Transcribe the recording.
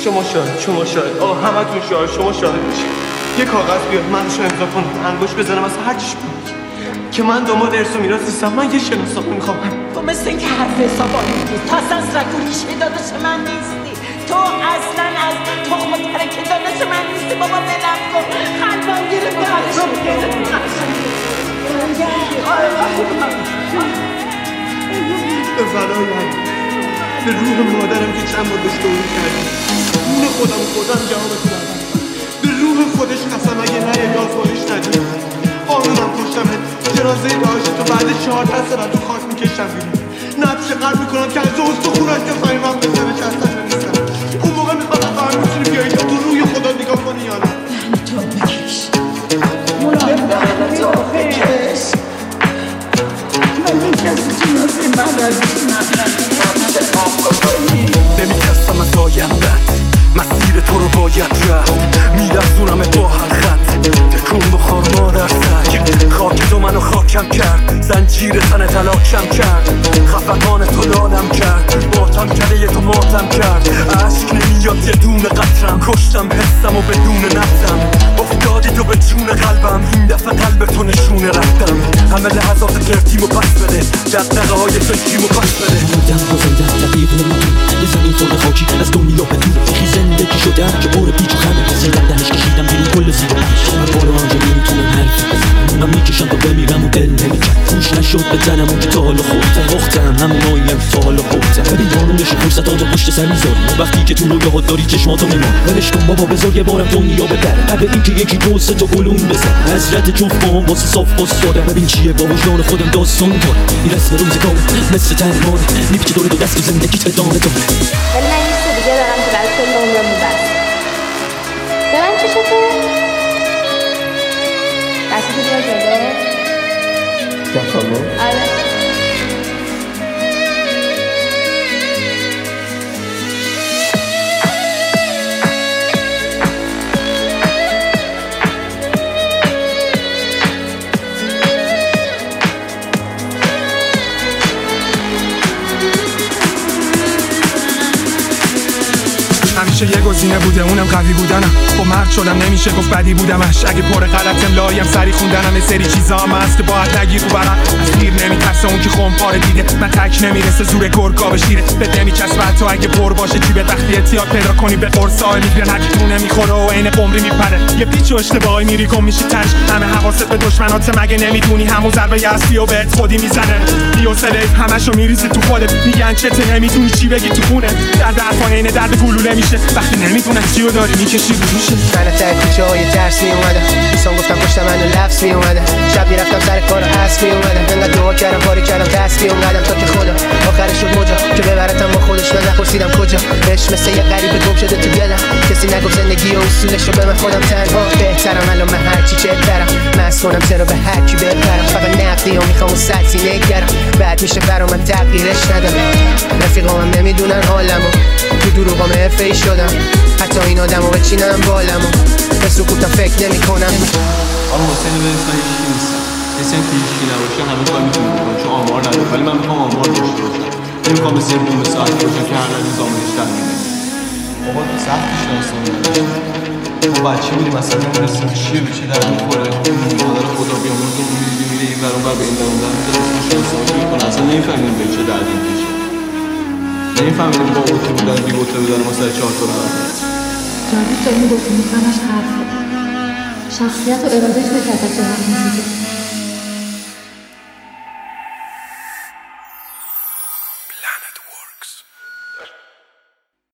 شما شاهد آقا همتون شاهد، شما شاهد باشید. یه کاغذ بیار من شو امضا کنم، انگوش بزنم از هر چیش بود که من داماد ارث و میراث نیستم. من یه شناسنامه میخوام. تو مثل اینکه حرف حسابانی نیست. تو اصلا رگ و ریشه داداش من نیستی. تو اصلا از تخم و ترکه داداش من نیستی. بابا بلم کن. قلبم گرفته. به فدای به روح مادرم که چند بار بهش دوری کردیم، روح خودم جوابتون دادم. به روح خودش قسم اگه نه یه آزمایش ندیم قانونم کشتمه. جنازه باشه تو بعد 14 ساعت تو خاک میکشم بیرون. نبشه قلب میکنم که از استخونش که فهمم بزنه که اصلا نیستم. اون موقع میخوادم فهم میتونی بیایی تو روی خدا نگاه کنی یا نه. تو بکش تو بکش. من این کسی جنازه من از نمیترسم از آیندت، مسیر تو رو باید رفت. میرسونم با هر خط، تکون بخور مادر سگ. خاک تو منو خاکم کرد، زنجیر تن تلاکم کرد. خفقان تو لالم کرد، ماتم کرده تو ماتم کرد. عشق نمیاد یه دونه قطرم، کشتم حسم و بدون نفتم. افتادی تو به جون قلبم، این دفعه قلب تو نشونه رفتم. همه لحظات ترتیمو پس بده، دقدقه های فکریمو پس بده. بودم بازندم دقیق نمیدون یه زمین خورده خاکی از دنیا بدور. یکی زندگی شدم که بور پیچ و خمه سیدم دهش کشیدم بیرون کل زیر من بارو آنجا نمیتونم حرف بزنم. من میکشم تا بمیرم و دل نمیکن گوش نشد بزنم اون که تا حالا خوردم وقتم هموناییم تا حالا خوردم. ببین دارو میشه فرصتاتو پشت سر میذاری وقتی که تو رویاهات داری چشماتو میمان. ولش کن بابا بذار یه بارم دنیا ببره قبل اینکه یکی دو سه تا گلون بزن. حضرت جفت با هم واسه صاف استادم. ببین چیه با وجدان خودم داستان کنم. این رسم روزگار مثل تنمان میپیچه دور دو دست زندگیت ادامه داره. ولی من یه چیز دیگه دارم که برای کل عمرم بس. دارم چشتو دستشو بیار جلو. دفعه آره همیشه یه گزینه بوده اونم قوی بودنم. با مرد شدم نمیشه گفت بدی بودمش. اگه پر غلطم لایم سری خوندنم. یه سری چیزا هم هست که باید نگیر رو برم. از خیر نمیترسه اون که خمپاره دیده. من تک نمیرسه زور گرگا بشیره. بد نمیچسبه حتی اگه پر باشه جیبت. وقتی احتیاط پیدا کنی به قرصای میگیرن هرکی تو نمیخوره و عین قمری میپره. یه پیچ و اشتباهی میری گم میشی ترش. همه حواست به دشمنات مگه نمیدونی همون ضربه اصلی و بهت خودی میزنه. بی‌حوصله همشو میریزی تو خودت. میگن چته نمیتونی چی بگی تو خونه. درد حرفا عین درد گلوله میشه وقتی نمیدونم چیو داری میکشی روشه. من از ته کوچه های درس میومدم. ایسان گفتم پشت من لفظ میومدم. شب میرفتم سر کار و حس میومدم. انقدر دعا کردم کاری کردم دست میومدم تا که خدا آخرش شد مجا که ببرتم با خودش. من نپرسیدم کجا. عشق مثل یه غریب گم شده تو دلم. کسی نگفت زندگی و اصولش رو به من خودم تنها بهترم. الان من هرچی چهترم مست کنم چرا به هرکی بپرم. فقط نقدی ها میخوام و سطحی نگرم. بعد میشه برا من تغییرش ندم. رفیقام هم نمیدونن حالمو. تو دروغام حرفه‌ای شدم. حتی این آدمو بچینم بالمو. به سکوتم فکر نمی کنم. آن حسین برس من هیچکی نیستم. کسی هم که هیچکی نباشه همه کار میتونی بکنم چون آمار ندارم. ولی من میخوام آمار داشته باشم. نمیخوام مثل یه بوم ساعت باشم که هر روز آمارش در میاد. بابا تو سختش داستان نداشتم. ما بچه بودیم مثلا نمیرسیم که چیه به چه در میخوره. مادر خدا بیامرز اون میره این ور اون ور به این در اون در میزد اسمش شناسایی میکنه. اصلا نمیفهمیدیم به چه دردی میشه. نمیفهمیدیم با اوتی بودن بی اوتی بودن ما سر 4 تا نبود. جاوید داری میگفتی میفهمش حرفه. شخصیت و ارادهش به تحت جهت میسیده.